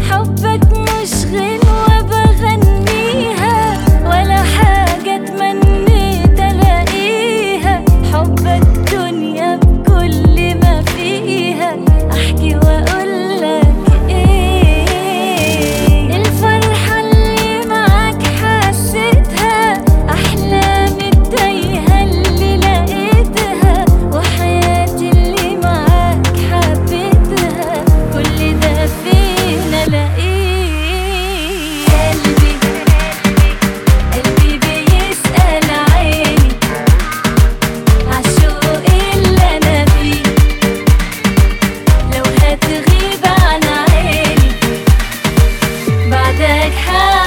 حبك مش غنوة بغنيها ولا حاجة تمنيت الاقيها، حبك دنيا بكل ما فيها. احكي واقولك ايه الفرحة اللي معاك حسيتها، احلامي التايهة اللي لقيتها، وحياتي اللي معاك حبيتها، كل ده فين الاقيه؟ قلبي بيسأل عيني عالشوق اللي انا فيه، لو هتغيب عن عيني بعدك